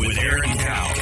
with Aaron Cow.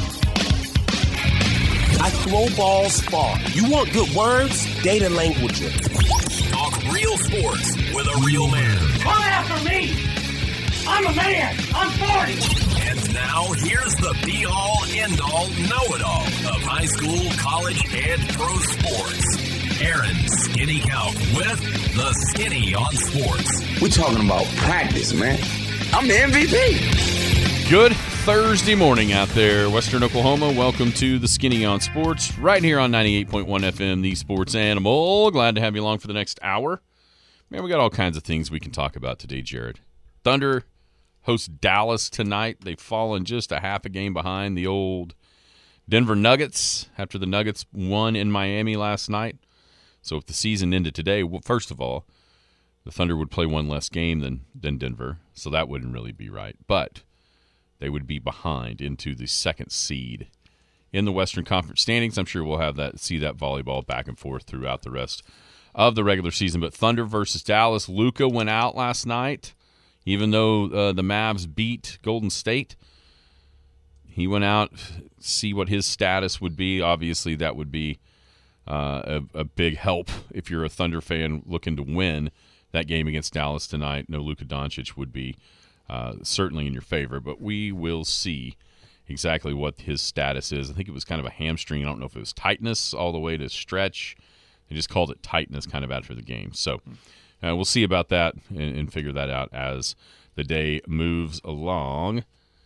I throw balls far. You want good words? Data language. Talk real sports with a real man. Come after me! I'm a man! I'm 40! And now, here's the be-all, end-all, know-it-all of high school, college, and pro sports. Aaron Skinny Cow with the Skinny on Sports. We're talking about practice, man. I'm the MVP. Good Thursday morning out there, Western Oklahoma. Welcome to the Skinny on Sports, right here on 98.1 FM, the Sports Animal. Glad to have you along for the next hour. Man, we got all kinds of things we can talk about today, Jared. Thunder host Dallas tonight. They've fallen just a half a game behind the old Denver Nuggets after the Nuggets won in Miami last night. So if the season ended today, well, first of all, the Thunder would play one less game than Denver, so that wouldn't really be right. But they would be behind into the second seed in the Western Conference standings. I'm sure we'll see that volleyball back and forth throughout the rest of the regular season. But Thunder versus Dallas, Luka went out last night. Even though the Mavs beat Golden State, he went out, see what his status would be. Obviously, that would be a big help if you're a Thunder fan looking to win that game against Dallas tonight. No Luka Doncic would be certainly in your favor, but we will see exactly what his status is. I think it was kind of a hamstring. I don't know if it was tightness all the way to stretch. They just called it tightness kind of after the game. So we'll see about that and figure that out as the day moves along,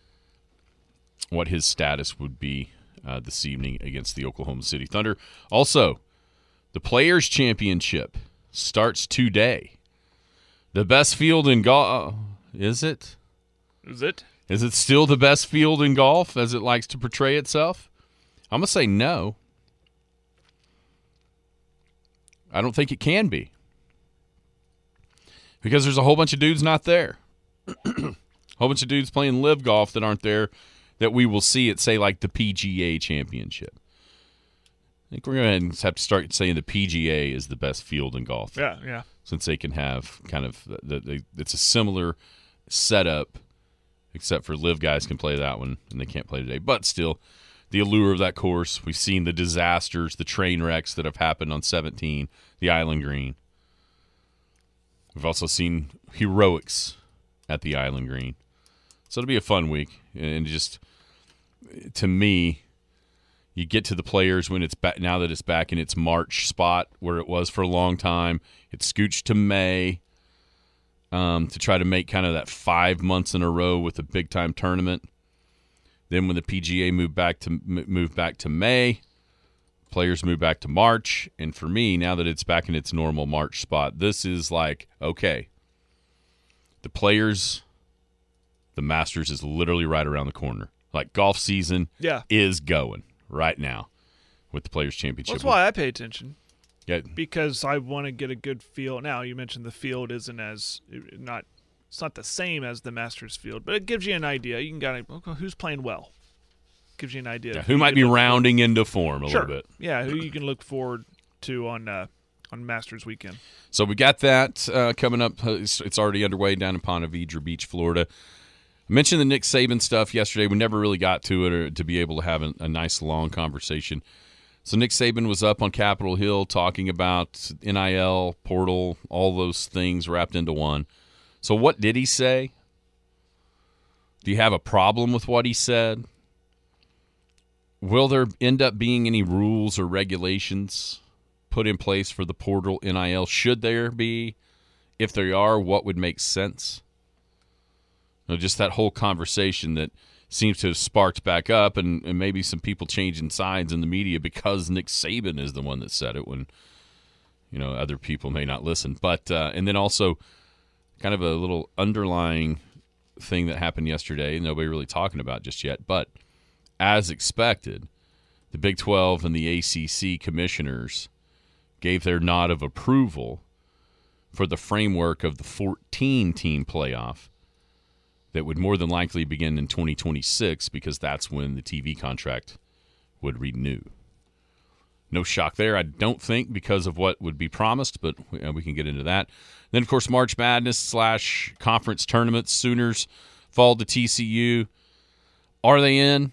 what his status would be this evening against the Oklahoma City Thunder. Also, the Players' Championship starts today. The best field in golf. Is it? Is it? Is it still the best field in golf as it likes to portray itself? I'm going to say no. I don't think it can be. Because there's a whole bunch of dudes not there. A whole bunch of dudes playing live golf that aren't there that we will see at, say, like the PGA Championship. I think we're going to have to start saying the PGA is the best field in golf. Yeah. Since they can have kind of it's a similar setup, except for live guys can play that one and they can't play today. But still, the allure of that course, we've seen the disasters, the train wrecks that have happened on 17, the Island Green. We've also seen heroics at the Island Green. So it'll be a fun week. And just, to me, you get to the Players when it's back, now that it's back in its March spot where it was for a long time. It scooched to May to try to make kind of that 5 months in a row with a big-time tournament. Then when the PGA moved back to May, Players moved back to March. And for me, now that it's back in its normal March spot, this is like, okay, the Players, the Masters is literally right around the corner. Like golf season is going right now with the Players' Championship. That's why I pay attention. Yeah. Because I want to get a good feel. Now, you mentioned the field it's not the same as the Masters field, but it gives you an idea. You can who's playing well. Gives you an idea. Yeah, who might be rounding into form a little bit. Yeah, who you can look forward to on Masters weekend. So we got that coming up. It's already underway down in Ponte Vedra Beach, Florida. I mentioned the Nick Saban stuff yesterday. We never really got to it or to be able to have a nice long conversation. So Nick Saban was up on Capitol Hill talking about NIL, portal, all those things wrapped into one. So what did he say? Do you have a problem with what he said? Will there end up being any rules or regulations put in place for the portal NIL? Should there be? If there are, what would make sense? Just that whole conversation that seems to have sparked back up and maybe some people changing sides in the media because Nick Saban is the one that said it when, other people may not listen. But and then also kind of a little underlying thing that happened yesterday, nobody really talking about just yet, but as expected, the Big 12 and the ACC commissioners gave their nod of approval for the framework of the 14-team playoff that would more than likely begin in 2026 because that's when the TV contract would renew. No shock there, I don't think, because of what would be promised, but we can get into that. Then, of course, March Madness / conference tournaments. Sooners fall to TCU. Are they in?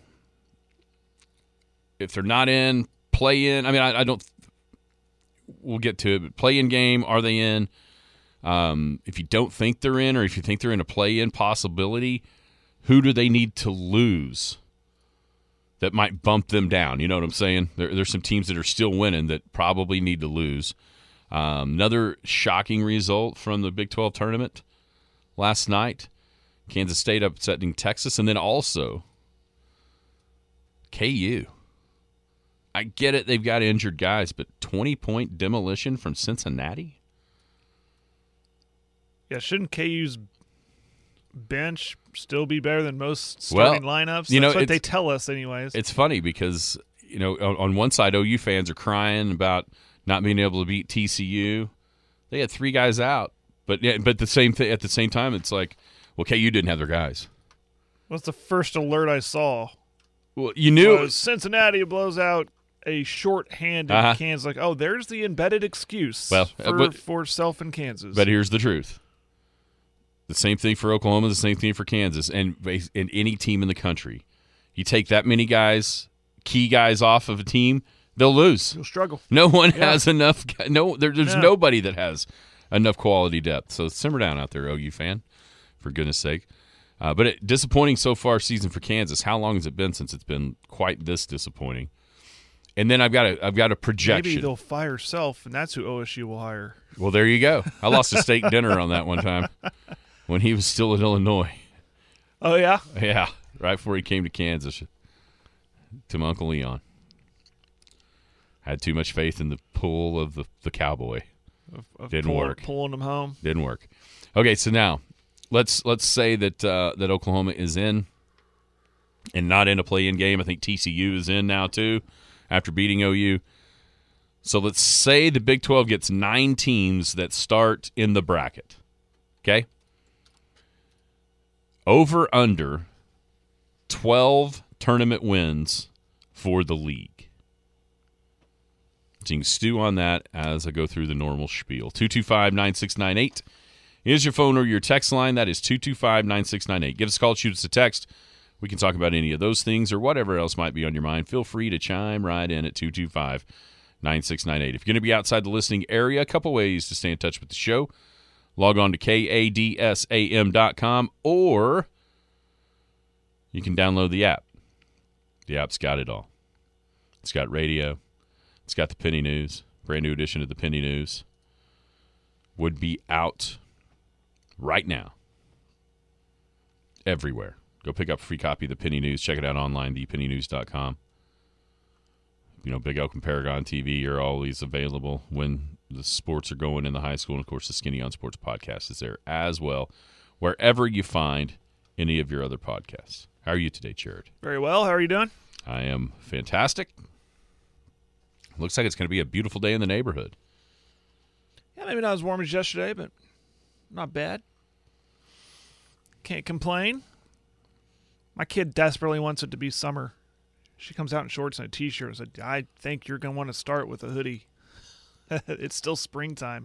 If they're not in, play in. I mean, I don't. We'll get to it. But play in game. Are they in? If you don't think they're in, or if you think they're in a play in possibility, who do they need to lose that might bump them down? You know what I'm saying? There's some teams that are still winning that probably need to lose. Another shocking result from the Big 12 tournament last night. Kansas State upsetting Texas, and then also KU. I get it, they've got injured guys, but 20-point demolition from Cincinnati? Yeah, shouldn't KU's bench still be better than most starting lineups? That's what they tell us anyways. It's funny because, on one side, OU fans are crying about not being able to beat TCU. They had 3 guys out, but the same thing at the same time, it's like, well, KU didn't have their guys. What's the first alert I saw? Well, you knew Cincinnati blows out a shorthanded Kansas. Like, oh, there's the embedded excuse for self in Kansas. But here's the truth. The same thing for Oklahoma, the same thing for Kansas, and any team in the country. You take that many guys, key guys off of a team, they'll lose. You'll struggle. No one has enough. There's nobody that has enough quality depth. So simmer down out there, OU fan, for goodness sake. But disappointing so far season for Kansas. How long has it been since it's been quite this disappointing? And then I've got a projection. Maybe they'll fire Self, and that's who OSU will hire. Well, there you go. I lost a steak dinner on that one time when he was still in Illinois. Oh, yeah? Yeah, right before he came to Kansas to my Uncle Leon. Had too much faith in the pull of the cowboy. Didn't work. Pulling them home. Didn't work. Okay, so now let's say that Oklahoma is in and not in a play-in game. I think TCU is in now too after beating OU. So let's say the Big 12 gets 9 teams that start in the bracket. Okay? Over under 12 tournament wins for the league. So you can stew on that as I go through the normal spiel. 225-9698 is your phone or your text line. That is 225-9698. Give us a call, shoot us a text. We can talk about any of those things or whatever else might be on your mind. Feel free to chime right in at 225-9698. If you're going to be outside the listening area, a couple ways to stay in touch with the show. Log on to kadsam.com, or you can download the app. The app's got it all. It's got radio. It's got the Penny News. Brand new edition of the Penny News. Would be out right now. Everywhere. Go pick up a free copy of the Penny News. Check it out online, thepennynews.com. Big Elk and Paragon TV are always available when the sports are going in the high school. And, of course, the Skinny on Sports podcast is there as well, wherever you find any of your other podcasts. How are you today, Jared? Very well. How are you doing? I am fantastic. Looks like it's going to be a beautiful day in the neighborhood. Yeah, maybe not as warm as yesterday, but not bad. Can't complain. My kid desperately wants it to be summer. She comes out in shorts and a T-shirt. I said, I think you're going to want to start with a hoodie. It's still springtime.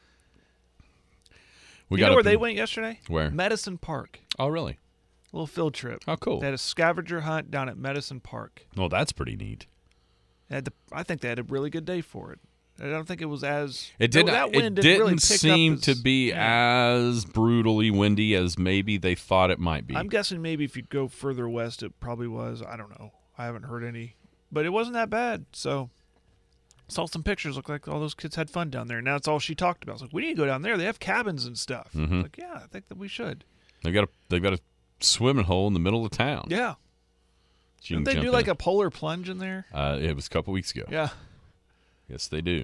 You know where they went yesterday? Where? Medicine Park. Oh, really? A little field trip. Oh, cool. They had a scavenger hunt down at Medicine Park. Oh, that's pretty neat. I think they had a really good day for it. I don't think it was as it didn't. It didn't seem to be as brutally windy as maybe they thought it might be. I'm guessing maybe if you go further west, it probably was. I don't know. I haven't heard any, but it wasn't that bad. So saw some pictures. Looked like all those kids had fun down there. And that's all she talked about. I was like, we need to go down there. They have cabins and stuff. Mm-hmm. I was like, yeah, I think that we should. They've got a swimming hole in the middle of town. Yeah. Didn't they do like a polar plunge in there? It was a couple weeks ago. Yeah. Yes, they do.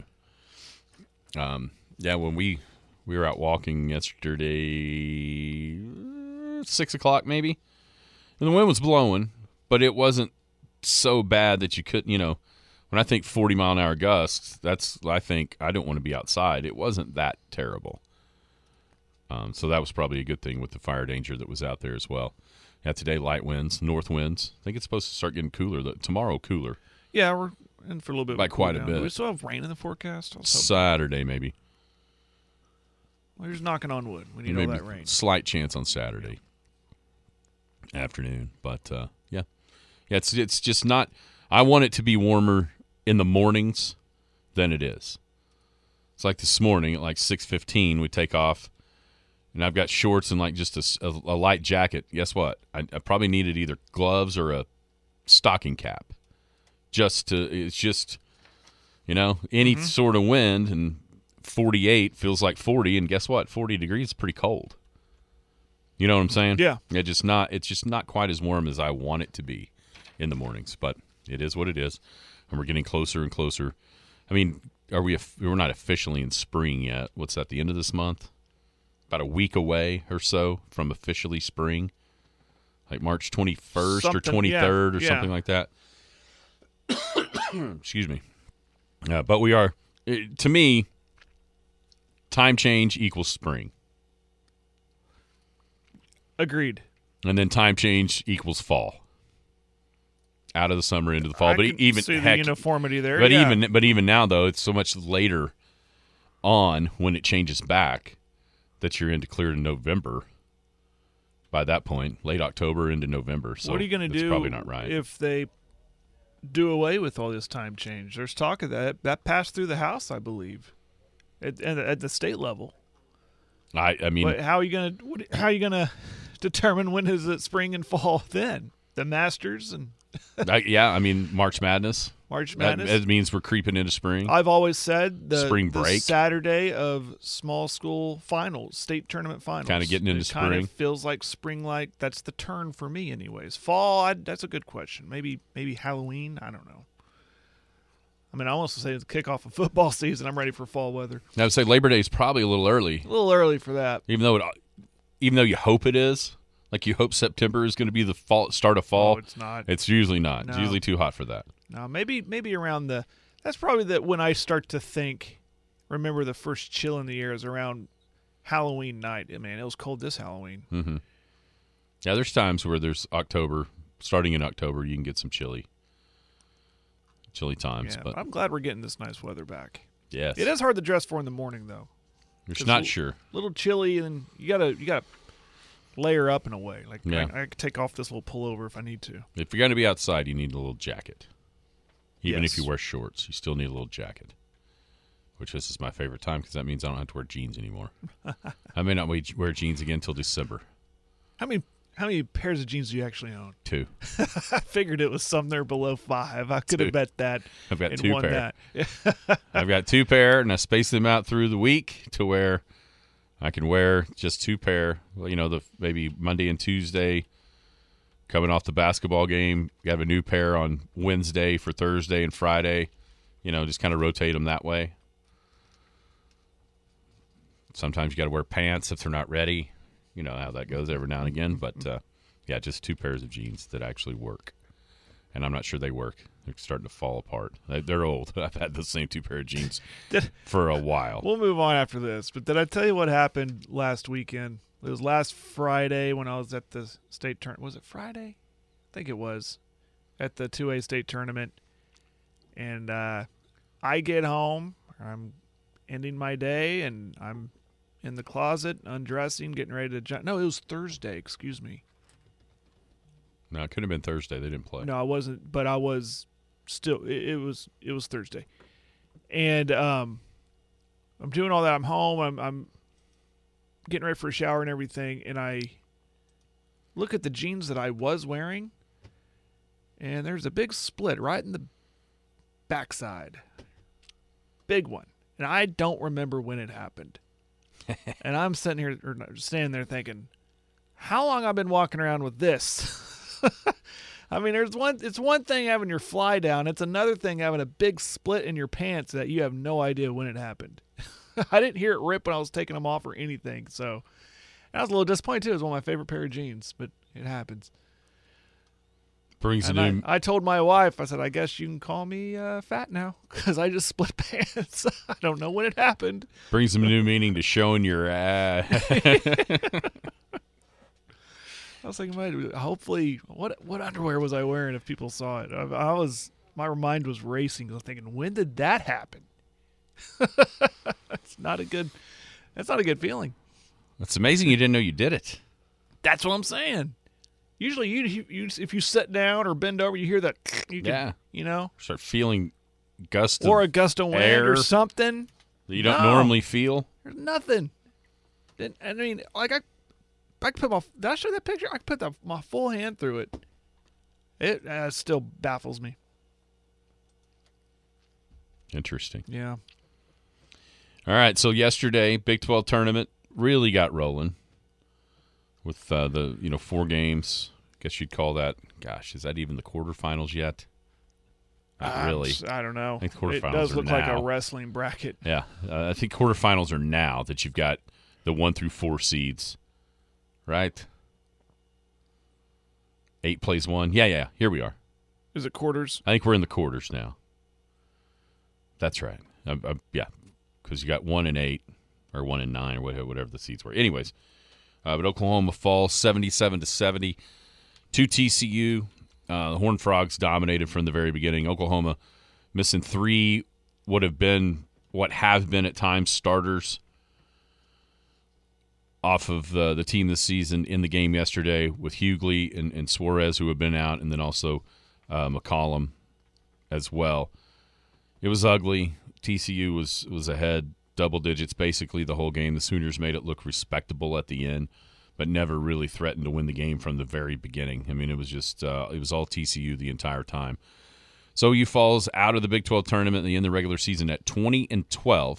When we were out walking yesterday, 6 o'clock maybe, and the wind was blowing, but it wasn't so bad that you couldn't, when I think 40-mile-an-hour gusts, I think I don't want to be outside. It wasn't that terrible. So that was probably a good thing with the fire danger that was out there as well. Yeah, today light winds, north winds. I think it's supposed to start getting cooler. Tomorrow cooler. Yeah, we're in for a little bit. By quite a bit. Do we still have rain in the forecast? Saturday maybe. Well, you're just knocking on wood. We need all that rain. Slight chance on Saturday afternoon, but yeah, Yeah, it's just not. I want it to be warmer in the mornings than it is. It's like this morning at like 6:15, we take off, and I've got shorts and like just a light jacket. Guess what? I probably needed either gloves or a stocking cap. It's just, any sort of wind, and 48 feels like 40, and guess what? 40 degrees is pretty cold. You know what I'm saying? Yeah. It's just not quite as warm as I want it to be in the mornings, but it is what it is, and we're getting closer and closer. I mean, we're not officially in spring yet. What's that, the end of this month? About a week away or so from officially spring, like March 21st or 23rd or something like that. Excuse me. But we are, to me, time change equals spring. Agreed. And then time change equals fall. Out of the summer into the fall. I But can even see the heck, uniformity there. But yeah. even now though, it's so much later on when it changes back that you're into clear to November. By that point, late October into November. So what are you going to do probably not right. if they do away with all this time change? There's talk of that passed through the House, I believe, at the state level. I mean, But how are you going to determine when is it spring and fall then? The Masters and March Madness. March Madness. That means we're creeping into spring. I've always said the Spring break. the Saturday of small school finals, state tournament finals. Kinda getting into it kind spring. of feels like spring-like. That's the turn for me anyways. Fall, that's a good question. Maybe Halloween. I don't know. I mean, I almost say it's the kickoff of football season. I'm ready for fall weather. I would say Labor Day is probably a little early. A little early for that. Even though you hope it is. Like you hope September is going to be the start of fall. Oh, it's not. It's usually not. No. It's usually too hot for that. No, maybe around that's probably when I start to think, remember the first chill in the air is around Halloween night. Man, it was cold this Halloween. Mm-hmm. Yeah, there's times where there's starting in October, you can get some chilly times. Yeah, but I'm glad we're getting this nice weather back. yes. It is hard to dress for in the morning, though. You're not sure. A little chilly, and you gotta layer up in a way. Like Yeah. I could take off this little pullover if I need to. If you're going to be outside, you need a little jacket. Even Yes. if you wear shorts, you still need a little jacket. Which this is my favorite time because that means I don't have to wear jeans anymore. I may not wear jeans again until December. How many pairs of jeans do you actually own? 2. I figured it was somewhere below 5. I could 2. have bet that. I've got and 2 won pair. that. I've got 2 pair, and I space them out through the week to where I can wear just 2 pair. Maybe Monday and Tuesday, coming off the basketball game. You have a new pair on Wednesday for Thursday and Friday. Just kind of rotate them that way. Sometimes you got to wear pants if they're not ready. You know how that goes every now and again. But, just 2 pairs of jeans that actually work. And I'm not sure they work. They're starting to fall apart. They're old. I've had the same 2 pair of jeans for a while. We'll move on after this. But did I tell you what happened last weekend? It was last Friday when I was at the state tournament. Was it Friday? I think it was. At the 2A state tournament. And I get home. I'm ending my day, and I'm in the closet, undressing, getting ready to jump. No, it was Thursday. Excuse me. No, it could have been Thursday. They didn't play. No, I wasn't, but I was still. It was Thursday, and I'm doing all that. I'm home. I'm getting ready for a shower and everything, and I look at the jeans that I was wearing, and there's a big split right in the backside, big one, and I don't remember when it happened. And I'm standing there thinking, how long I've been walking around with this? I mean, it's one thing having your fly down. It's another thing having a big split in your pants that you have no idea when it happened. I didn't hear it rip when I was taking them off or anything. So I was a little disappointed too. It was one of my favorite pair of jeans, but it happens. Brings And a new. I told my wife, I said, I guess you can call me fat now because I just split pants. I don't know when it happened. Brings some new meaning to showing your ass. I was thinking, hopefully, what underwear was I wearing if people saw it? My mind was racing. I was thinking, when did that happen? That's not a good feeling. It's amazing you didn't know you did it. That's what I'm saying. Usually, you if you sit down or bend over, you hear that. You can, Start feeling gust or of a gust of wind air or something that you don't normally feel. There's nothing. I mean, like I could put my. Did I show that picture? I could put my full hand through it. It still baffles me. Interesting. Yeah. All right, so yesterday, Big 12 tournament really got rolling with the 4 games. I guess you'd call that. Gosh, is that even the quarterfinals yet? Not really. I don't know. I think quarterfinals it does look are like now. a wrestling bracket. Yeah, I think quarterfinals are now that you've got the 1 through 4 seeds, right? 8 plays 1. Yeah. Here we are. Is it quarters? I think we're in the quarters now. That's right. Yeah, because you got 1 and 8 or 1 and 9 or whatever the seeds were. Anyways, but Oklahoma falls 77-70 to TCU. The Horned Frogs dominated from the very beginning. Oklahoma missing 3 what have been at times starters off of the team this season in the game yesterday with Hughley and Suarez, who have been out, and then also McCollum as well. It was ugly. TCU was ahead double digits basically the whole game. The Sooners made it look respectable at the end, but never really threatened to win the game from the very beginning. I mean, it was just it was all TCU the entire time. So OU falls out of the Big 12 tournament in the regular season at 20-12.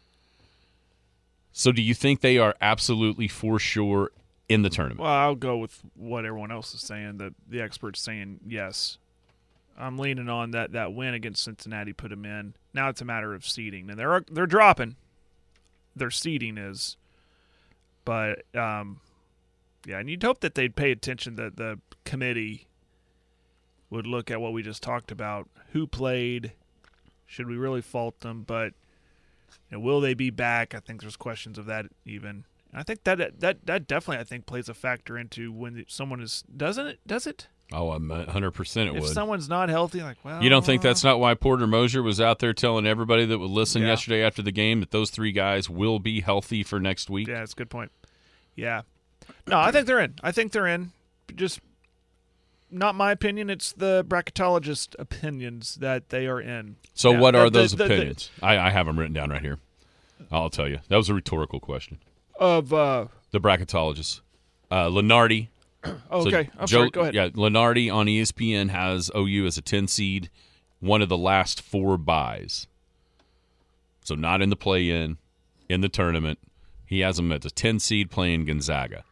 So do you think they are absolutely for sure in the tournament? Well, I'll go with what everyone else is saying. The experts saying yes. I'm leaning on that win against Cincinnati put them in. Now it's a matter of seeding, and they're dropping. Their seeding is, but yeah, and you'd hope that they'd pay attention, that the committee would look at what we just talked about. Who played? Should we really fault them? But will they be back? I think there's questions of that even. And I think that definitely plays a factor into when someone is. Doesn't it? Does it? Oh, 100% it would. If someone's not healthy, you don't think that's not why Porter Moser was out there telling everybody that would listen yesterday after the game that those 3 guys will be healthy for next week? Yeah, that's a good point. Yeah. No, I think they're in. Just not my opinion. It's the bracketologist opinions that they are in. So what are those opinions? I have them written down right here. I'll tell you. That was a rhetorical question. Of the bracketologists. Lenardi. Okay, I'm sorry, go ahead. Yeah, Lenardi on ESPN has OU as a 10 seed, one of the last 4 byes. So not in the play-in, in the tournament. He has them as a 10 seed playing Gonzaga.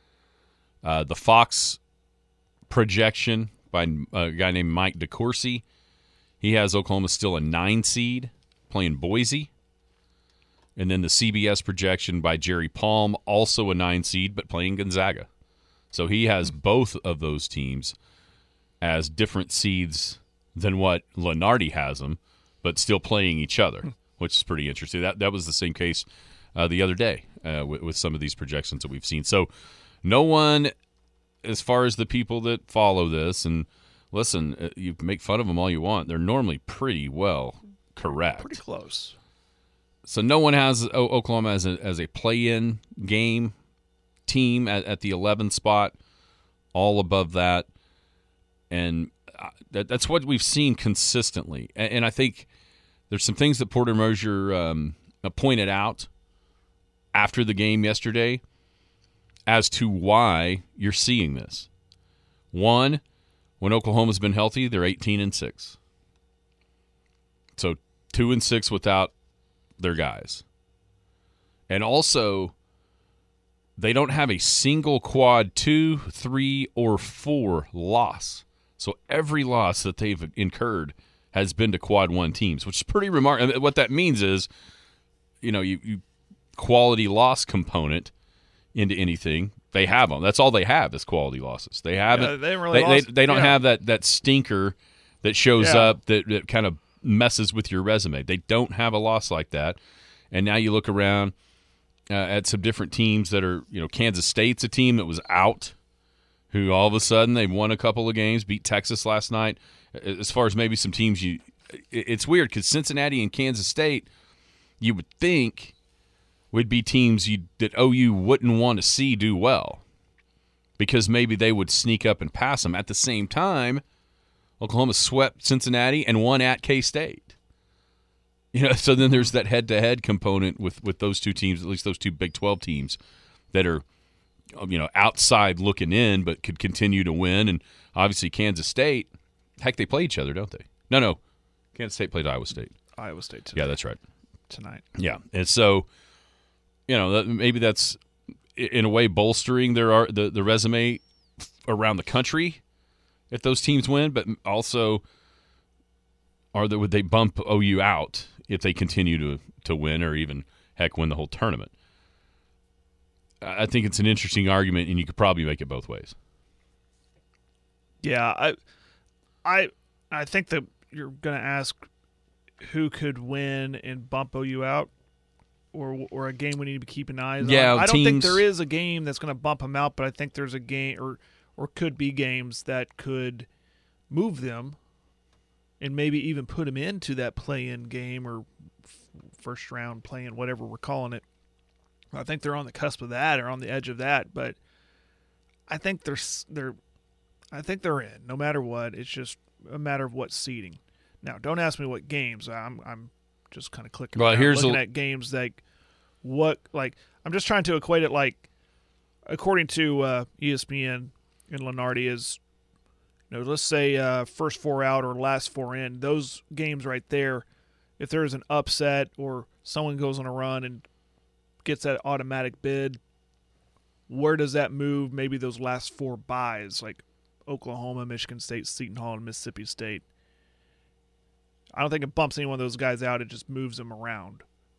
The Fox projection by a guy named Mike DeCourcy, he has Oklahoma still a 9 seed playing Boise. And then the CBS projection by Jerry Palm, also a 9 seed but playing Gonzaga. So he has both of those teams as different seeds than what Lenardi has them, but still playing each other, which is pretty interesting. That was the same case the other day with some of these projections that we've seen. So no one, as far as the people that follow this, and listen, you make fun of them all you want, they're normally pretty well correct. Pretty close. So no one has Oklahoma as a play-in game team at the 11th spot, all above that, and that's what we've seen consistently. And I think there's some things that Porter Moser pointed out after the game yesterday as to why you're seeing this. One, when Oklahoma's been healthy, they're 18-6. So 2-6 without their guys. And also, they don't have a single quad 2, 3, or 4 loss. So every loss that they've incurred has been to quad 1 teams, which is pretty remarkable. What that means is, you quality loss component into anything, they have them. That's all they have is quality losses. They haven't. They don't have that stinker that shows up that kind of messes with your resume. They don't have a loss like that. And now you look around at some different teams that are, Kansas State's a team that was out, who all of a sudden they've won a couple of games, beat Texas last night. As far as maybe some teams, it's weird because Cincinnati and Kansas State, you would think would be teams that OU wouldn't want to see do well. because maybe they would sneak up and pass them. At the same time, Oklahoma swept Cincinnati and won at K-State. So then there's that head-to-head component with those two teams, at least those two Big 12 teams that are, outside looking in but could continue to win. And obviously Kansas State, heck, they play each other, don't they? No. Kansas State played Iowa State. Iowa State tonight. Yeah, that's right. Tonight. Yeah, and so, maybe that's in a way bolstering the resume around the country if those teams win, but also would they bump OU out if they continue to win or even, heck, win the whole tournament? I think it's an interesting argument, and you could probably make it both ways. Yeah, I think that you're going to ask who could win and bump OU out, or a game we need to be keeping eyes on. I don't think there is a game that's going to bump them out, but I think there's a game or could be games that could move them and maybe even put them into that play-in game or first round play-in, whatever we're calling it. I think they're on the cusp of that or on the edge of that, but I think they're in no matter what. It's just a matter of what seeding. Now, don't ask me what games. I'm just kind of clicking. Well, looking at games I'm just trying to equate it like, according to ESPN and Lenardi, is let's say first four out or last four in. Those games right there, if there is an upset or someone goes on a run and gets that automatic bid, where does that move? Maybe those last four byes, like Oklahoma, Michigan State, Seton Hall, and Mississippi State. I don't think it bumps any one of those guys out. It just moves them around.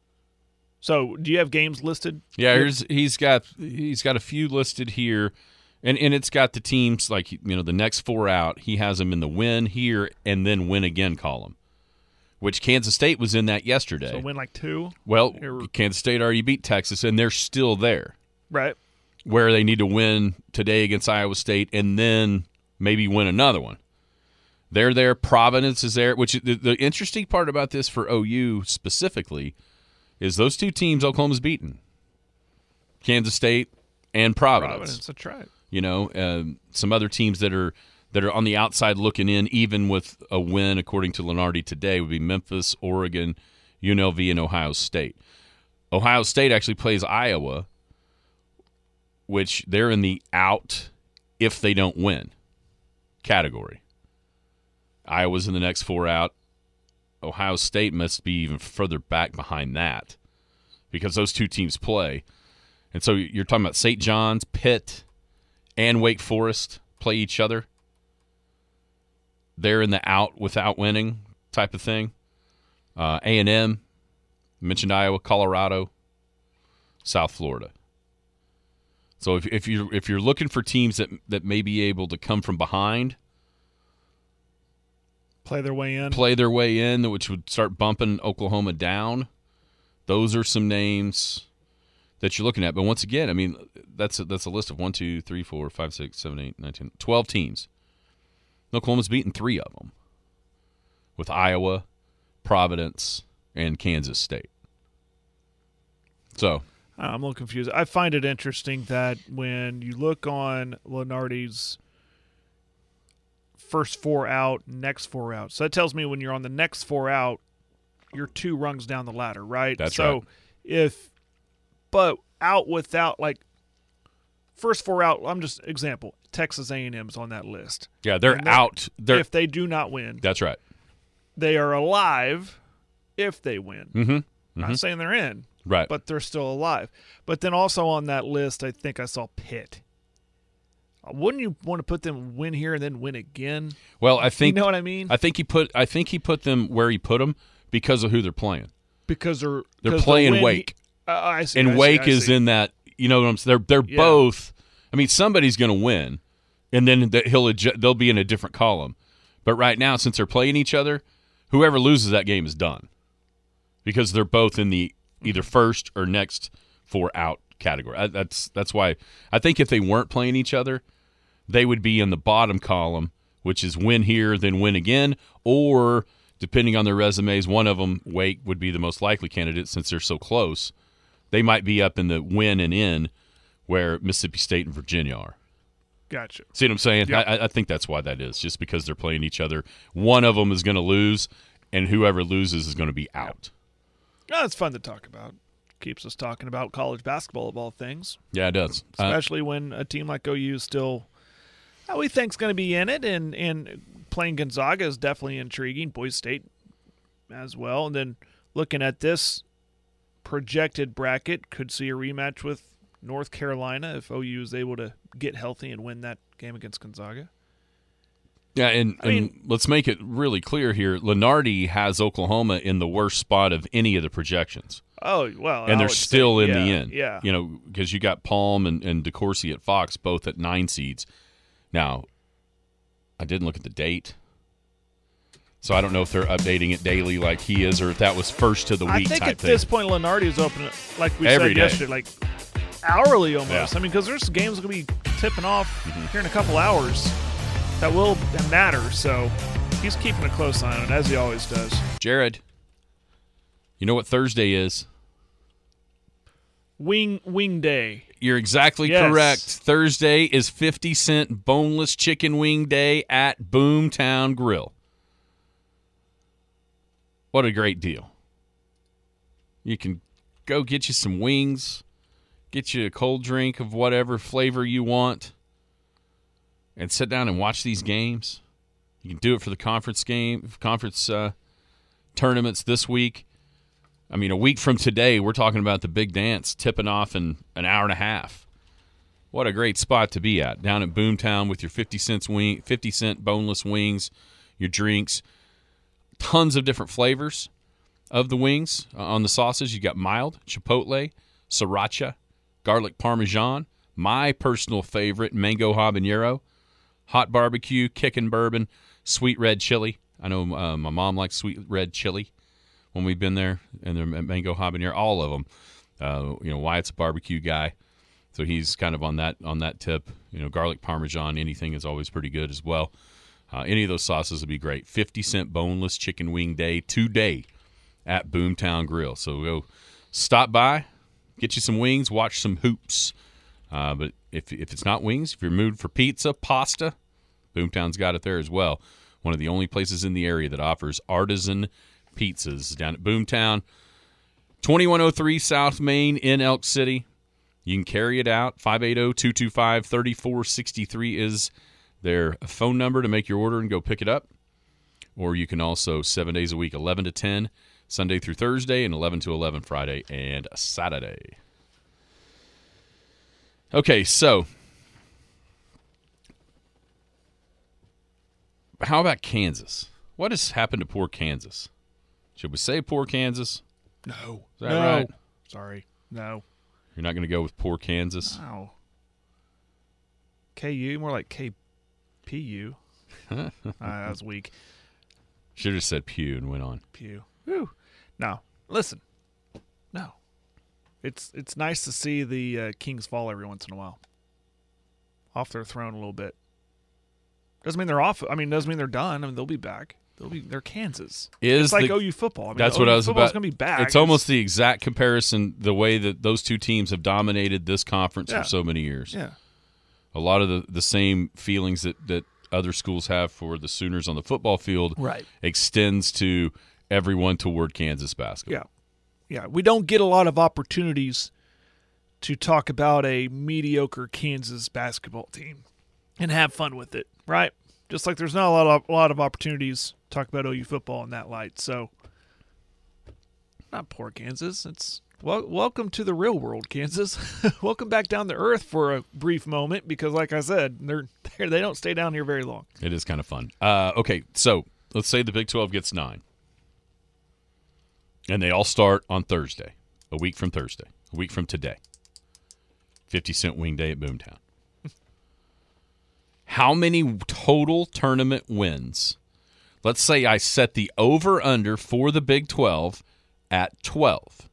So, do you have games listed? Yeah, he's got a few listed here, and it's got the teams like the next four out. He has them in the win here and then win again column, which Kansas State was in that yesterday. So win like two. Well, Kansas State already beat Texas, and they're still there. Right. Where they need to win today against Iowa State and then maybe win another one. They're there. Providence is there, which the interesting part about this for OU specifically is those two teams Oklahoma's beaten, Kansas State and Providence. That's right. Some other teams that are on the outside looking in, even with a win, according to Lenardi today, would be Memphis, Oregon, UNLV, and Ohio State. Ohio State actually plays Iowa, which they're in the out if they don't win category. Iowa's in the next four out. Ohio State must be even further back behind that because those two teams play. And so you're talking about St. John's, Pitt, and Wake Forest play each other. They're in the out without winning type of thing. A&M, mentioned Iowa, Colorado, South Florida. So if you're looking for teams that may be able to come from behind, play their way in, which would start bumping Oklahoma down, those are some names that you're looking at. But once again, I mean, that's a list of 1, 2, 3, 4, 5, 6, 7, 8, 9, 10, 12 teams. Oklahoma's beaten 3 of them with Iowa, Providence, and Kansas State. So I'm a little confused. I find it interesting that when you look on Lenardi's first four out, next four out. So that tells me when you're on the next four out, you're 2 rungs down the ladder, right? That's right. So but out without, like, first four out, I'm just example, Texas A&M's on that list. Yeah, they're out. If they do not win. That's right. They are alive if they win. Mm-hmm. Not saying they're in. Right. But they're still alive. But then also on that list, I think I saw Pitt. Wouldn't you want to put them win here and then win again? Well, I think you know what I mean. I think he put them where he put them because of who they're playing. Because they're playing Wake. I see. And Wake is in that. You know what I'm saying? They're both. I mean, somebody's going to win, and then they'll be in a different column. But right now, since they're playing each other, whoever loses that game is done because they're both in the either first or next four out category. That's why I think if they weren't playing each other, they would be in the bottom column, which is win here, then win again, or depending on their resumes, one of them, Wake, would be the most likely candidate since they're so close. They might be up in the win and in where Mississippi State and Virginia are. Gotcha. See what I'm saying? Yep. I think that's why that is, just because they're playing each other. One of them is going to lose, and whoever loses is going to be out. Oh, it's fun to talk about. Keeps us talking about college basketball of all things. Yeah, it does. Especially when a team like OU is still, we think, is going to be in it, and playing Gonzaga is definitely intriguing. Boise State as well. And then looking at this projected bracket, could see a rematch with North Carolina if OU is able to get healthy and win that game against Gonzaga. Yeah, and let's make it really clear here. Lenardi has Oklahoma in the worst spot of any of the projections. Oh, well. And they're still in the end. Yeah. You know, because you got Palm and DeCourcy at Fox, both at 9 seeds. Now, I didn't look at the date. So I don't know if they're updating it daily like he is, or if that was first to the week type thing. I think at this point, Lenardi is open, like we Every said day. yesterday, like hourly almost. Yeah. I mean, because there's games going to be tipping off here in a couple hours that will matter. So he's keeping a close eye on it, as he always does. Jared, you know what Thursday is? Wing day. You're exactly Yes. correct. Thursday is 50-cent boneless chicken wing day at Boomtown Grill. What a great deal. You can go get you some wings, get you a cold drink of whatever flavor you want, and sit down and watch these games. You can do it for the conference tournaments this week. I mean, a week from today, we're talking about the big dance tipping off in an hour and a half. What a great spot to be at, down at Boomtown with your 50-cent boneless wings, your drinks, tons of different flavors of the wings. On the sauces, you got mild, chipotle, sriracha, garlic parmesan, my personal favorite, mango habanero, hot barbecue, kickin' bourbon, sweet red chili. I know my mom likes sweet red chili when we've been there, and their mango habanero, all of them. Wyatt's a barbecue guy, so he's kind of on that tip. Garlic parmesan, anything is always pretty good as well. Any of those sauces would be great. 50-cent boneless chicken wing day today at Boomtown Grill. So go stop by, get you some wings, watch some hoops. But if it's not wings, if you're in the mood for pizza, pasta, Boomtown's got it there as well. One of the only places in the area that offers artisan pizzas down at Boomtown. 2103 South Main in Elk City. You can carry it out. 580-225-3463 is their phone number to make your order and go pick it up. Or you can also 7 days a week, 11 to 10, Sunday through Thursday, and 11 to 11 Friday and Saturday. Okay, so how about Kansas? What has happened to poor Kansas? Should we say poor Kansas? No. Is that right? Sorry. No. You're not going to go with poor Kansas? Wow. KU, more like KPU. That was weak. Should have said Pew and went on. Pew. Whew. No. Listen. No. It's nice to see the Kings fall every once in a while. Off their throne a little bit. Doesn't mean they're off. I mean, doesn't mean they're done. I mean, they'll be back. They're Kansas. It's like OU football. I mean, that's what I was about. Going to be back. It's almost the exact comparison, the way that those two teams have dominated this conference for so many years. Yeah. A lot of the same feelings that other schools have for the Sooners on the football field extends to everyone toward Kansas basketball. Yeah. We don't get a lot of opportunities to talk about a mediocre Kansas basketball team and have fun with it, right? Just like there's not a lot of opportunities to talk about OU football in that light. So, not poor Kansas. It's welcome to the real world, Kansas. Welcome back down to earth for a brief moment because, like I said, they don't stay down here very long. It is kind of fun. Okay, so let's say the Big 12 gets 9. And they all start on Thursday, a week from Thursday, a week from today. 50-cent wing day at Boomtown. How many total tournament wins? Let's say I set the over-under for the Big 12 at 12.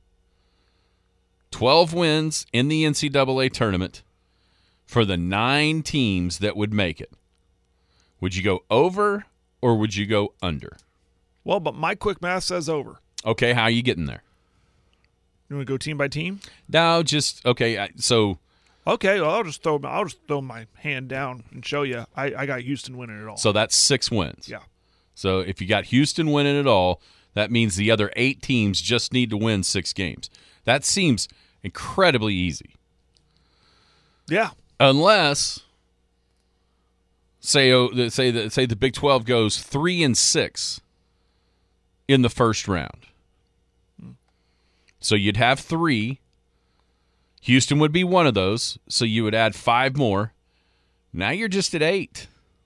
12 wins in the NCAA tournament for the 9 teams that would make it. Would you go over or would you go under? Well, but my quick math says over. Okay, how are you getting there? You want to go team by team? No, just, okay, so Okay, well, I'll just throw my hand down and show you. I got Houston winning it all. So that's 6 wins. Yeah. So if you got Houston winning it all, that means the other 8 teams just need to win 6 games. That seems incredibly easy. Yeah. Unless, say the Big 12 goes 3-6 in the first round. So you'd have 3. Houston would be one of those, so you would add 5 more. Now you're just at 8.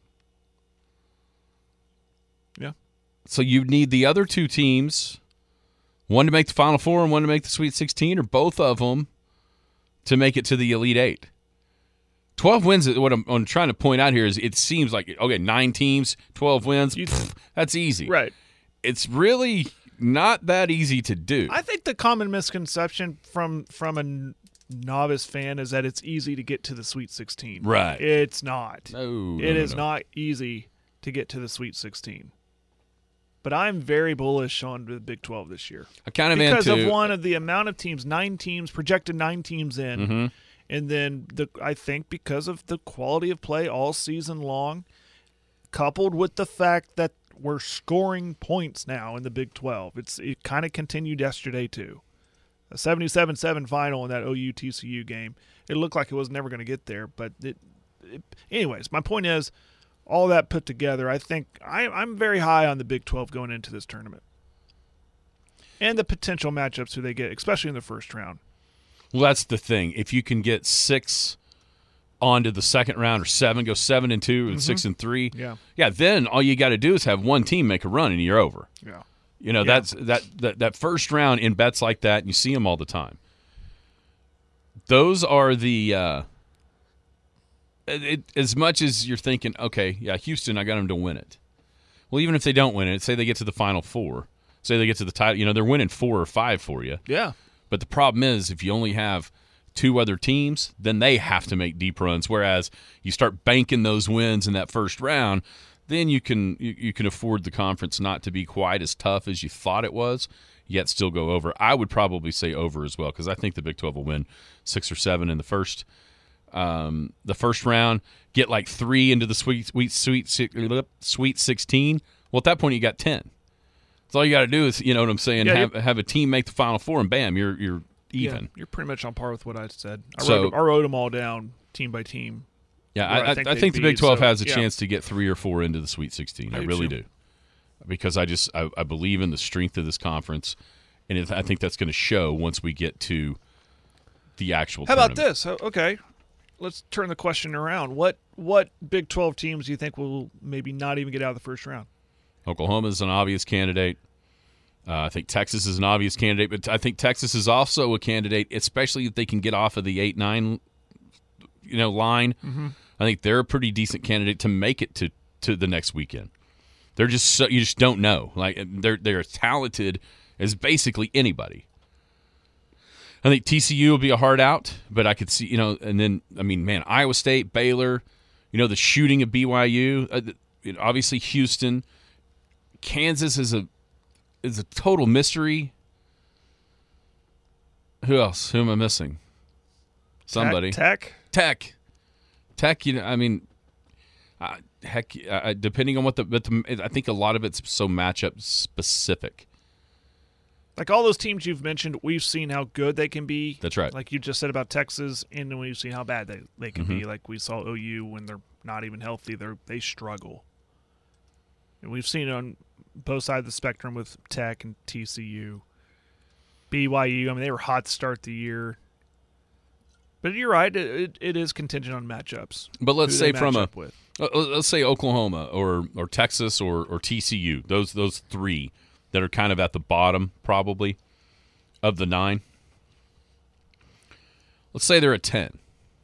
Yeah. So you need the other 2 teams, one to make the Final Four and one to make the Sweet 16, or both of them to make it to the Elite 8. 12 wins, what I'm trying to point out here is it seems like, okay, 9 teams, 12 wins, that's easy. Right. It's really not that easy to do. I think the common misconception from a novice fan is that it's easy to get to the Sweet 16. Right. It's not. No, It is not easy to get to the Sweet 16. But I'm very bullish on the Big 12 this year. I kind of am too. Because of one of the amount of teams, 9 teams, projected 9 teams in. Mm-hmm. And then I think because of the quality of play all season long, coupled with the fact that we're scoring points now in the Big 12. It kind of continued yesterday too. A 77-7 final in that OU-TCU game. It looked like it was never going to get there, but anyways, my point is, all that put together, I think I'm very high on the Big 12 going into this tournament. And the potential matchups who they get, especially in the first round. Well, that's the thing. If you can get 6 onto the second round, or 7, go 7-2 and 6-3, yeah, then all you got to do is have one team make a run and you're over. Yeah. You know, that's that first round in bets like that, and you see them all the time. Those are the as much as you're thinking, okay, yeah, Houston, I got them to win it. Well, even if they don't win it, say they get to the Final Four, say they get to the title, you know, they're winning 4 or 5 for you. Yeah. But the problem is, if you only have 2 other teams, then they have to make deep runs. Whereas you start banking those wins in that first round, then you can afford the conference not to be quite as tough as you thought it was, yet still go over. I would probably say over as well, because I think the Big 12 will win 6 or 7 in the first round, get like 3 into the Sweet 16. Well, at that point, you got 10. So all you got to do is, you know what I'm saying, have a team make the Final Four, and bam, you're even. Yeah, you're pretty much on par with what I said. I wrote them all down, team by team. Yeah, I think the Big 12 has a chance to get 3 or 4 into the Sweet 16. I really do. Because I believe in the strength of this conference, and I think that's going to show once we get to the actual tournament. How about this? Okay, let's turn the question around. What Big 12 teams do you think will maybe not even get out of the first round? Oklahoma is an obvious candidate. I think Texas is an obvious candidate, but I think Texas is also a candidate, especially if they can get off of the 8-9 line. Mm-hmm. I think they're a pretty decent candidate to make it to the next weekend. They're just you just don't know. Like they're as talented as basically anybody. I think TCU will be a hard out, but I could see, and then Iowa State, Baylor, the shooting of BYU, obviously Houston, Kansas is a total mystery. Who else? Who am I missing? Somebody. Tech. Depending on what I think a lot of it's so matchup specific. Like all those teams you've mentioned, we've seen how good they can be. That's right. Like you just said about Texas, and then we've seen how bad they can be. Like we saw OU when they're not even healthy, they struggle. And we've seen it on both sides of the spectrum with Tech and TCU. BYU, they were hot to start the year. But you're right, it is contingent on matchups. But let's say let's say Oklahoma or Texas or TCU, those 3 that are kind of at the bottom probably of the 9. Let's say they're at 10.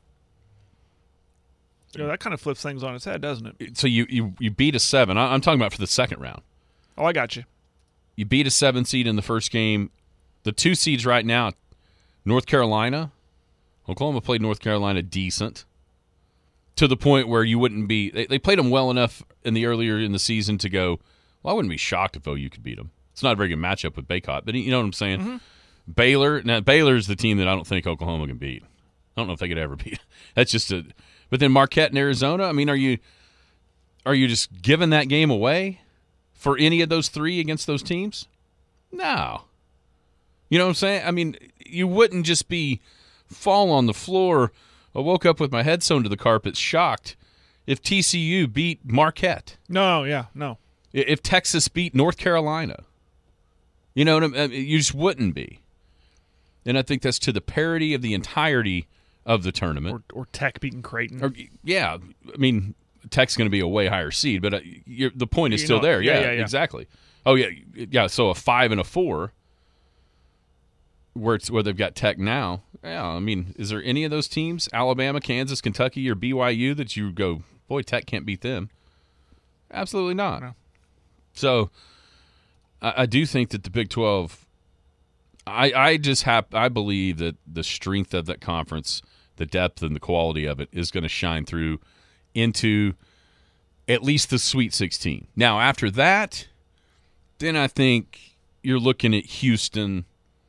That kind of flips things on its head, doesn't it? So you beat a 7. I'm talking about for the second round. Oh, I got you. You beat a 7 seed in the first game. The 2 seeds right now, North Carolina. Oklahoma played North Carolina decent to the point where you wouldn't be – they played them well enough earlier in the season to go, well, I wouldn't be shocked if OU could beat them. It's not a very good matchup with Baycott, but you know what I'm saying? Mm-hmm. Baylor – now, Baylor's the team that I don't think Oklahoma can beat. I don't know if they could ever beat. That's just a. But then Marquette and Arizona. I mean, are you just giving that game away for any of those three against those teams? No. You know what I'm saying? I mean, you wouldn't just fall on the floor. I woke up with my head sewn to the carpet, shocked, if TCU beat Marquette. No. If Texas beat North Carolina. You know what I mean? You just wouldn't be. And I think that's to the parity of the entirety of the tournament. Or Tech beating Creighton. Yeah. I mean, Tech's going to be a way higher seed, but the point is still there. Yeah, exactly. Oh, yeah. Yeah, so a 5 and a 4 where they've got Tech now. Yeah, I mean, is there any of those teams, Alabama, Kansas, Kentucky, or BYU, that you go, boy, Tech can't beat them? Absolutely not. No. So I do think that the Big 12, I believe that the strength of that conference, the depth and the quality of it is going to shine through into at least the Sweet 16. Now, after that, then I think you're looking at Houston,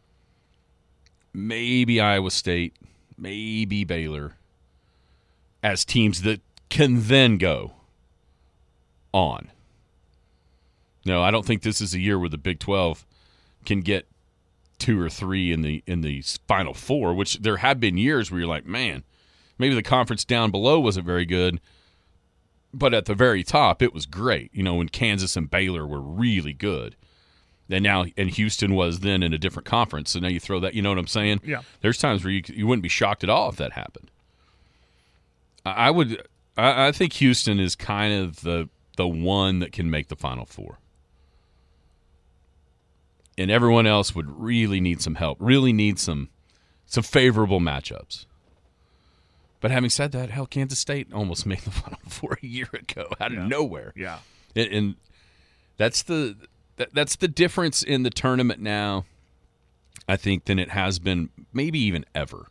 maybe Iowa State, maybe Baylor as teams that can then go on. No, I don't think this is a year where the Big 12 can get 2 or 3 in the Final Four, which there have been years where you're like, man, maybe the conference down below wasn't very good, but at the very top it was great. You know, when Kansas and Baylor were really good. And Houston was then in a different conference, so now you throw that. You know what I'm saying? Yeah. There's times where you wouldn't be shocked at all if that happened. I think Houston is kind of the one that can make the Final Four, and everyone else would really need some help. Really need some favorable matchups. But having said that, hell, Kansas State almost made the Final Four a year ago out of nowhere. Yeah, and that's the difference in the tournament now, I think, than it has been maybe even ever,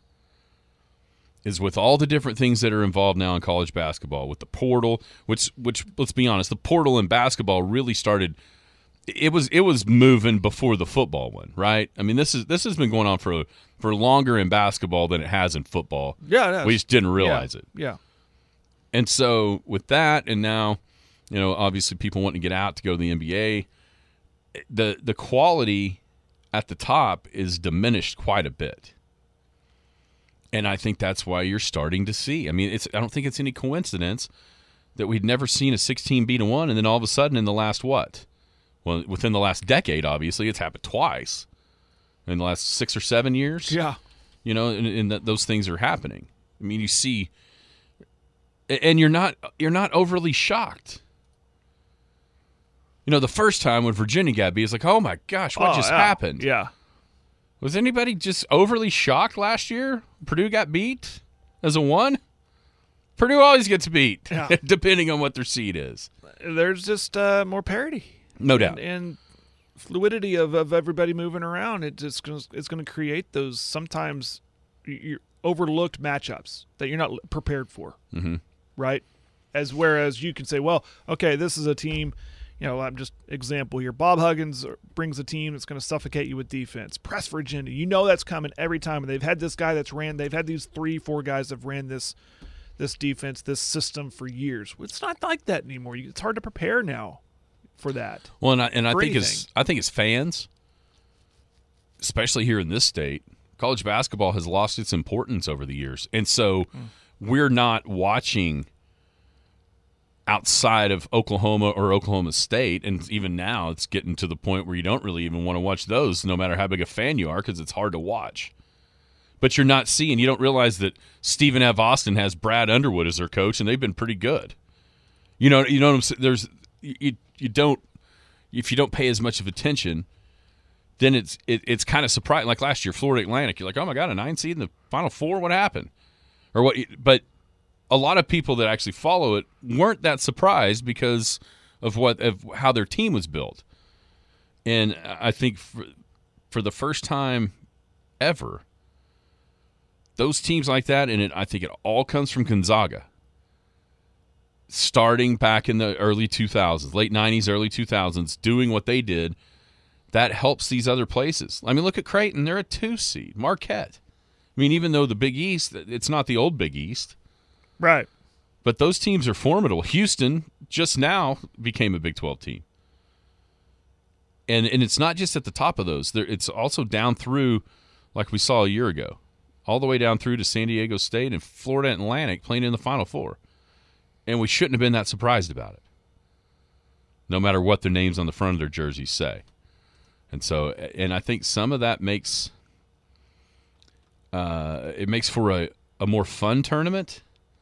is with all the different things that are involved now in college basketball, with the portal, which let's be honest, the portal in basketball really started. It was moving before the football one, right? I mean, this has been going on for longer in basketball than it has in football. Yeah, it has. We just didn't realize it. Yeah. And so with that, and now, you know, obviously people wanting to get out to go to the NBA. The quality at the top is diminished quite a bit. And I think that's why you're starting to see. I mean, I don't think it's any coincidence that we'd never seen a 16 beat a 1, and then all of a sudden in the last within the last decade, obviously, it's happened twice in the last 6 or 7 years. Yeah. You know, and those things are happening. I mean, you see, and you're not overly shocked. You know, the first time when Virginia got beat, it's like, oh my gosh, what just happened? Yeah. Was anybody just overly shocked last year? Purdue got beat as a 1? Purdue always gets beat, depending on what their seed is. There's just more parity. No doubt. And fluidity of everybody moving around. It's going to create those sometimes you're overlooked matchups that you're not prepared for, right? Whereas you can say, well, okay, this is a team. You know, I'm just example here. Bob Huggins brings a team that's going to suffocate you with defense. Press Virginia. You know that's coming every time. And they've had this guy they've had these 3-4 guys that have ran this defense, this system for years. It's not like that anymore. It's hard to prepare now for that. Well, and I think as fans, especially here in this state, college basketball has lost its importance over the years. And so we're not watching outside of Oklahoma or Oklahoma State, and even now it's getting to the point where you don't really even want to watch those no matter how big a fan you are because it's hard to watch. But you don't realize that Stephen F. Austin has Brad Underwood as their coach, and they've been pretty good. You know what I'm saying? You don't, if you don't pay as much of attention, then it's kind of surprising. Like last year, Florida Atlantic, you're like, oh my God, a 9 seed in the Final Four, what happened? Or what? But a lot of people that actually follow it weren't that surprised because of how their team was built. And I think for the first time ever, those teams like that, and I think it all comes from Gonzaga. Starting back in the early 2000s, late 90s, early 2000s, doing what they did, that helps these other places. I mean, look at Creighton. They're a 2 seed. Marquette. I mean, even though the Big East, it's not the old Big East. Right. But those teams are formidable. Houston just now became a Big 12 team. And it's not just at the top of those. It's also down through, like we saw a year ago, all the way down through to San Diego State and Florida Atlantic playing in the Final Four. And we shouldn't have been that surprised about it, no matter what their names on the front of their jerseys say. And so, and I think some of that makes it makes for a more fun tournament.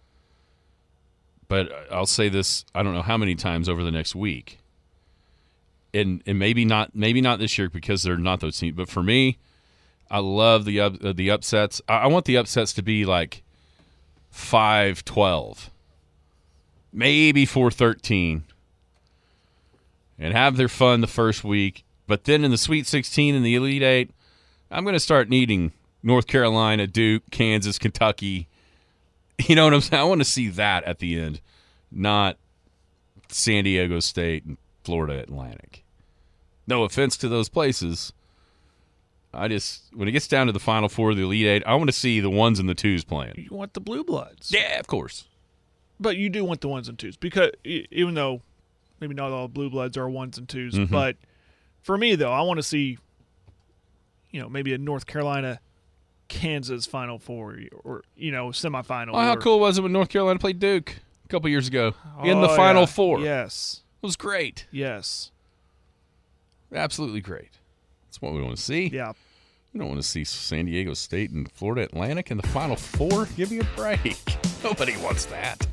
But I'll say this, I don't know how many times over the next week. And maybe not this year because they're not those teams. But for me, I love the upsets. I want the upsets to be like 5-12, maybe 4-13, and have their fun the first week. But then in the Sweet 16 and the Elite Eight, I'm going to start needing North Carolina, Duke, Kansas, Kentucky. You know what I'm saying? I want to see that at the end, not San Diego State and Florida Atlantic. No offense to those places. When it gets down to the Final Four, the Elite Eight, I want to see the ones and the twos playing. You want the Blue Bloods. Yeah, of course. But you do want the ones and twos because even though maybe not all Blue Bloods are ones and twos, but for me, though, I want to see, maybe a North Carolina, Kansas Final Four or, semifinal. Oh, how cool was it when North Carolina played Duke a couple years ago in the Final Four? Yes. It was great. Yes. Absolutely great. That's what we want to see. Yeah. We don't want to see San Diego State and Florida Atlantic in the Final Four. Give me a break. Nobody wants that.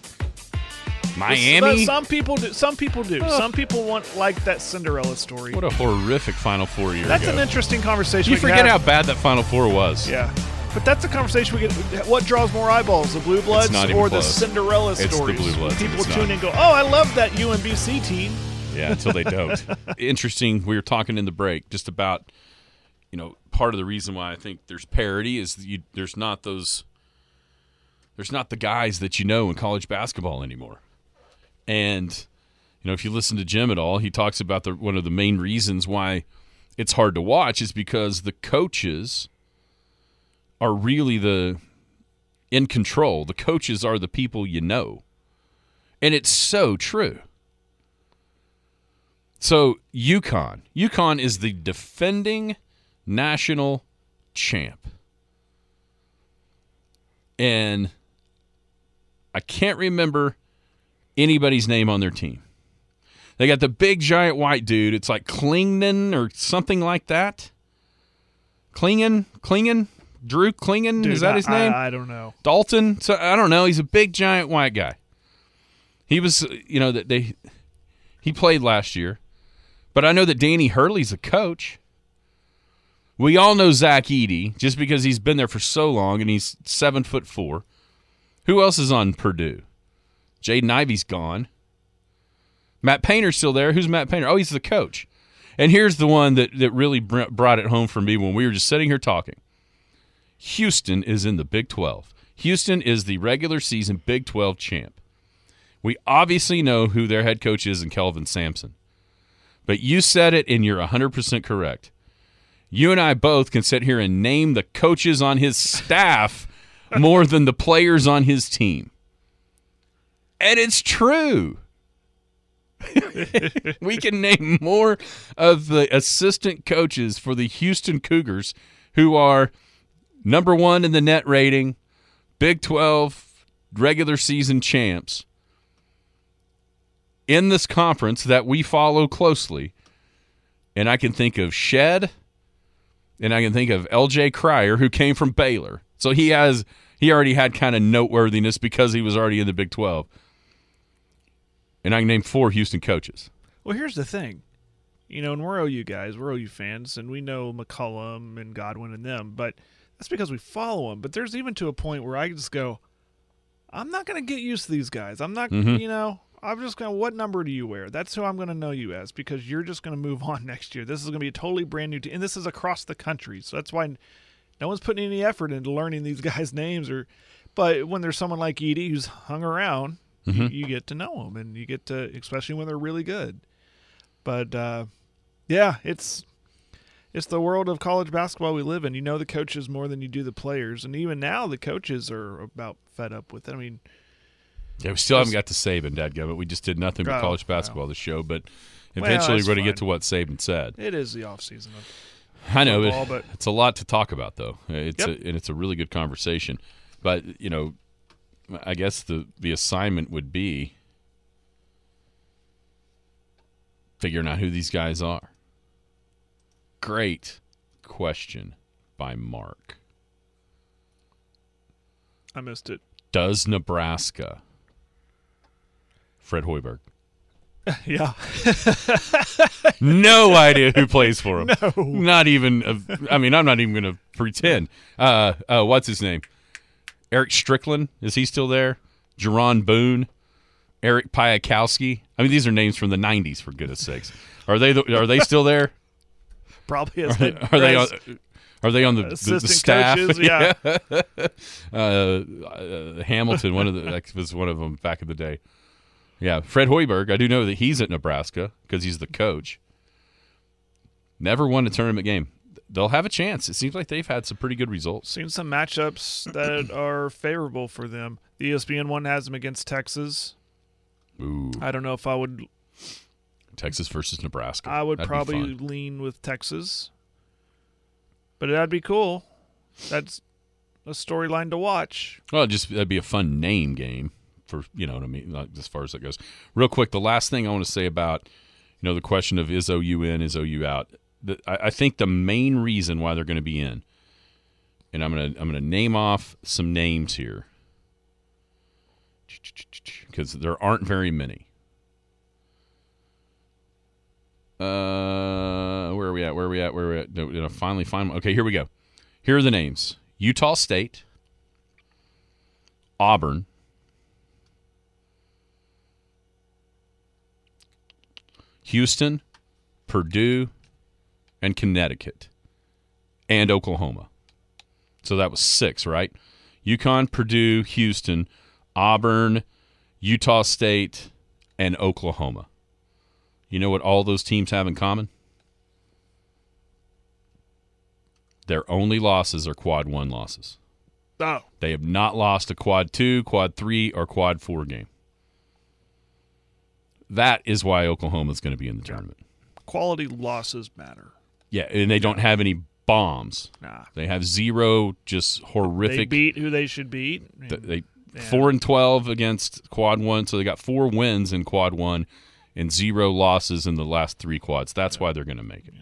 Miami? Some people do. Some people do. Oh. Some people want like that Cinderella story. What a horrific Final Four year That's ago. an interesting conversation. You forget how bad that Final Four was. Yeah. But that's a conversation we get. What draws more eyeballs, the Blue Bloods or the Cinderella stories? It's the Blue Bloods. People tune in and go, oh, I love that UMBC team. Yeah, until they don't. Interesting. We were talking in the break just about, part of the reason why I think there's parity is there's not the guys that in college basketball anymore. And, if you listen to Jim at all, he talks about one of the main reasons why it's hard to watch is because the coaches are really in control. The coaches are the people you know. And it's so true. So UConn is the defending national champ. And I can't remember anybody's name on their team. They got the big giant white dude. It's like Klingman or something like that. Klingen? Drew Klingen? Dude, is that his name? I don't know. Dalton? So I don't know. He's a big giant white guy. He was, he played last year. But I know that Danny Hurley's a coach. We all know Zach Edey, just because he's been there for so long and he's 7'4". Who else is on Purdue? Jaden Ivey's gone. Matt Painter's still there. Who's Matt Painter? Oh, he's the coach. And here's the one that really brought it home for me when we were just sitting here talking. Houston is in the Big 12. Houston is the regular season Big 12 champ. We obviously know who their head coach is in Kelvin Sampson. But you said it, and you're 100% correct. You and I both can sit here and name the coaches on his staff more than the players on his team. And it's true. We can name more of the assistant coaches for the Houston Cougars who are number 1 in the net rating, Big 12 regular season champs in this conference that we follow closely. And I can think of Shed, and I can think of L.J. Cryer, who came from Baylor. So he already had kind of noteworthiness because he was already in the Big 12. And I can name 4 Houston coaches. Well, here's the thing. And we're OU guys, we're OU fans, and we know McCollum and Godwin and them, but that's because we follow them. But there's even to a point where I just go, I'm not going to get used to these guys. I'm not, I'm just going to, what number do you wear? That's who I'm going to know you as because you're just going to move on next year. This is going to be a totally brand new team, and this is across the country. So that's why no one's putting any effort into learning these guys' names. But when there's someone like Edey who's hung around, you get to know them, and you get to, especially when they're really good. But, yeah, it's It's the world of college basketball we live in. You know the coaches more than you do the players, and even now the coaches are about fed up with it. I mean, yeah, we still haven't got to Saban, dadgummit. We just did nothing but college basketball this show, but eventually we're going to get to what Saban said. It is the off season of I know, football, but it's a lot to talk about, though. And it's a really good conversation. But, you know, I guess the assignment would be figuring out who these guys are. Great question by Mark. I missed it. Does Nebraska, Fred Hoiberg, Yeah. no idea who plays for him. No. Not even, I'm not even going to pretend. What's his name? Eric Strickland, is he still there? Jerron Boone, Eric Piakowski. I mean, these are names from the 90s, for goodness sakes. Are they still there? Probably Are they on the staff? Coaches, yeah. Hamilton, was one of them back in the day. Yeah, Fred Hoiberg. I do know that he's at Nebraska because he's the coach. Never won a tournament game. They'll have a chance. It seems like they've had some pretty good results. Seen some matchups that are favorable for them. The ESPN one has them against Texas. Ooh. I don't know if I would. Texas versus Nebraska. I would That'd probably lean with Texas, but that'd be cool. That's a storyline to watch. Well, that'd be a fun name game for, you know what I mean, as far as that goes. Real quick, the last thing I want to say about, you know, the question of is OU in, is OU out. I think the main reason why they're going to be in, and I'm gonna name off some names here because there aren't very many. Where are we at? No, finally find one. Okay, here we go. Here are the names: Utah State, Auburn, Houston, Purdue, and Connecticut, and Oklahoma. So that was 6, right? UConn, Purdue, Houston, Auburn, Utah State, and Oklahoma. You know what all those teams have in common? Their only losses are Quad 1 losses. Oh. They have not lost a Quad 2, Quad 3, or Quad 4 game. That is why Oklahoma is going to be in the tournament. Quality losses matter. Yeah, and they don't have any bombs. Nah. They have 0 just horrific. They beat who they should beat. They 4-12 against Quad 1, so they got 4 wins in Quad 1 and 0 losses in the last 3 quads. That's why they're going to make it.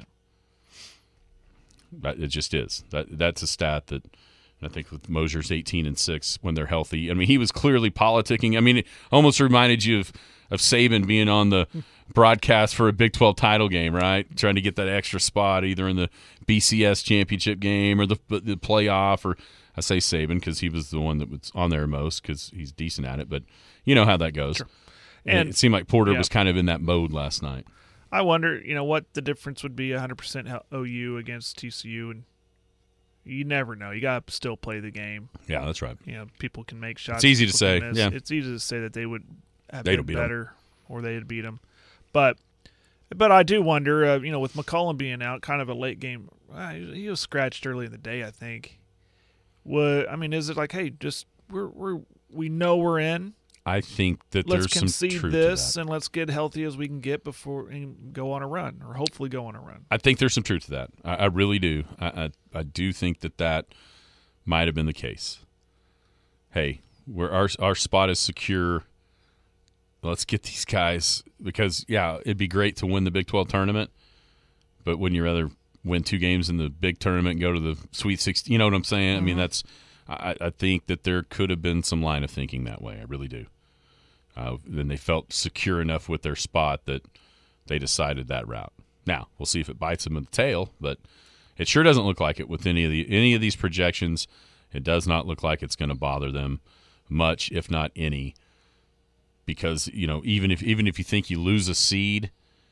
Yeah. It just is. That's a stat that I think with Mosier's 18-6 when they're healthy. I mean, he was clearly politicking. I mean, it almost reminded you of Saban being on the broadcast for a Big 12 title game, right? Trying to get that extra spot either in the BCS championship game or the playoff. Or I say Saban because he was the one that was on there most because he's decent at it. But you know how that goes. Sure. And it seemed like Porter was kind of in that mode last night. I wonder, what the difference would be 100% OU against TCU, and you never know. You got to still play the game. Yeah, that's right. People can make shots. It's easy to say. Yeah. It's easy to say that they would have They'd been beat better or they'd beat them. But I do wonder, with McCollum being out, kind of a late game, he was scratched early in the day, I think. Is it like, hey, just we know we're in? I think that let's there's some concede truth this to that. And let's get healthy as we can get before and go on a run, or hopefully go on a run. I think there's some truth to that. I really do. I do think that might have been the case. Hey, where our spot is secure. Let's get these guys because it'd be great to win the Big 12 tournament, but wouldn't you rather win 2 games in the big tournament and go to the Sweet 16? You know what I'm saying? Mm-hmm. I mean, I think that there could have been some line of thinking that way. I really do. Then they felt secure enough with their spot that they decided that route. Now, we'll see if it bites them in the tail, but it sure doesn't look like it with any of these projections. It does not look like it's going to bother them much, if not any, because even if you think you lose a seed,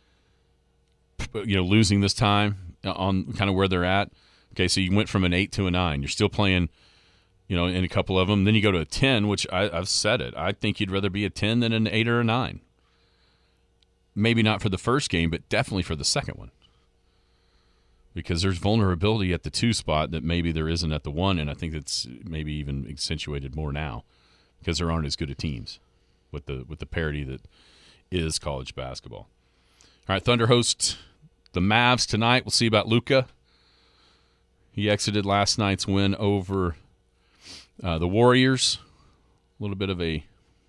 losing this time on kind of where they're at. Okay, so you went from an 8 to a 9. You're still playing. In a couple of them. Then you go to a 10, which I've said it. I think you'd rather be a 10 than an 8 or a 9. Maybe not for the first game, but definitely for the second one. because there's vulnerability at the 2 spot that maybe there isn't at the 1, and I think it's maybe even accentuated more now because there aren't as good of teams with the parity that is college basketball. All right, Thunder host the Mavs tonight. We'll see about Luka. He exited last night's win over the Warriors. A little bit of a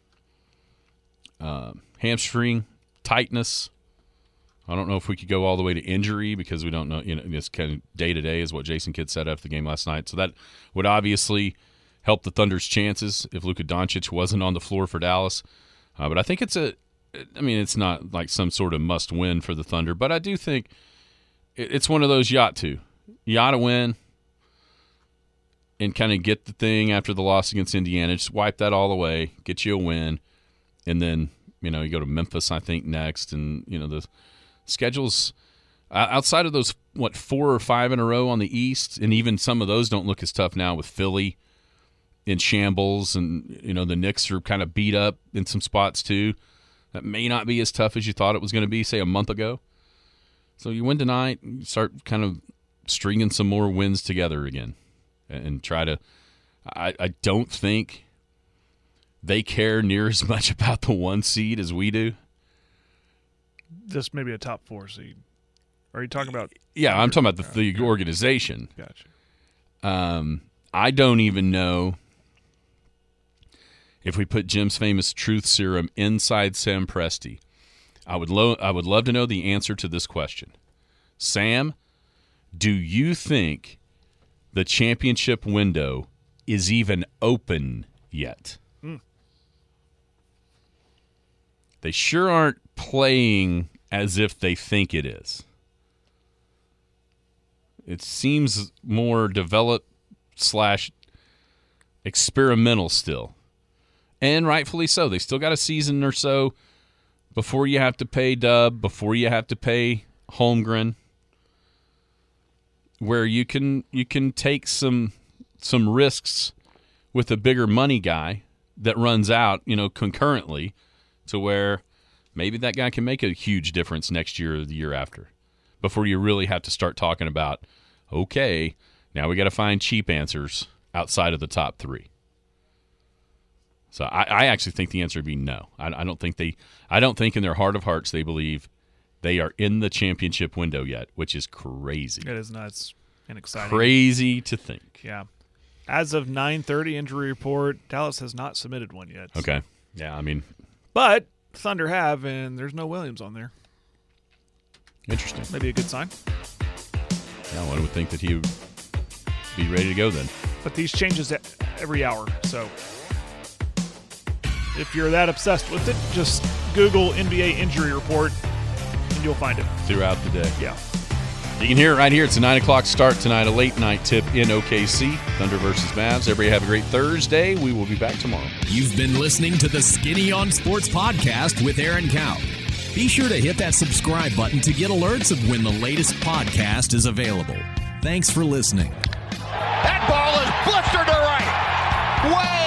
hamstring tightness. I don't know if we could go all the way to injury because we don't know. It's kind of day-to-day is what Jason Kidd said after the game last night. So that would obviously help the Thunder's chances if Luka Doncic wasn't on the floor for Dallas. But I think it's not like some sort of must-win for the Thunder, but I do think it's one of those you ought to win and kind of get the thing after the loss against Indiana. Just wipe that all away, get you a win, and then you go to Memphis, I think, next. And the schedules outside of those 4 or 5 in a row on the East, and even some of those don't look as tough now with Philly in shambles, and the Knicks are kind of beat up in some spots too. That may not be as tough as you thought it was going to be, say, a month ago. So you win tonight, you start kind of stringing some more wins together again and try to – I don't think they care near as much about the 1 seed as we do. Just maybe a top 4 seed. Are you talking about – Yeah, I'm talking about the organization. Gotcha. I don't even know if we put Jim's famous truth serum inside Sam Presti. I would love to know the answer to this question. Sam, do you think the championship window is even open yet? They sure aren't playing as if they think it is. It seems more developed / experimental still. And rightfully so. They still got a season or so before you have to pay Dub, before you have to pay Holmgren, where you can take some risks with a bigger money guy that runs out, concurrently, to where maybe that guy can make a huge difference next year or the year after, before you really have to start talking about, okay, now we got to find cheap answers outside of the top 3. So I actually think the answer would be no. I don't think in their heart of hearts they believe they are in the championship window yet, which is crazy. It is nuts and exciting. Crazy to think. Yeah. As of 9:30 injury report, Dallas has not submitted one yet. Okay. Yeah, but Thunder have, and there's no Williams on there. Interesting. Maybe a good sign. Yeah, one would think that he would be ready to go then. But these changes every hour, so if you're that obsessed with it, just Google NBA injury report, and you'll find it. Throughout the day. Yeah. You can hear it right here. It's a 9 o'clock start tonight, a late night tip in OKC. Thunder versus Mavs. Everybody have a great Thursday. We will be back tomorrow. You've been listening to the Skinny on Sports podcast with Aaron Cow. Be sure to hit that subscribe button to get alerts of when the latest podcast is available. Thanks for listening. That ball is blistered to right. Way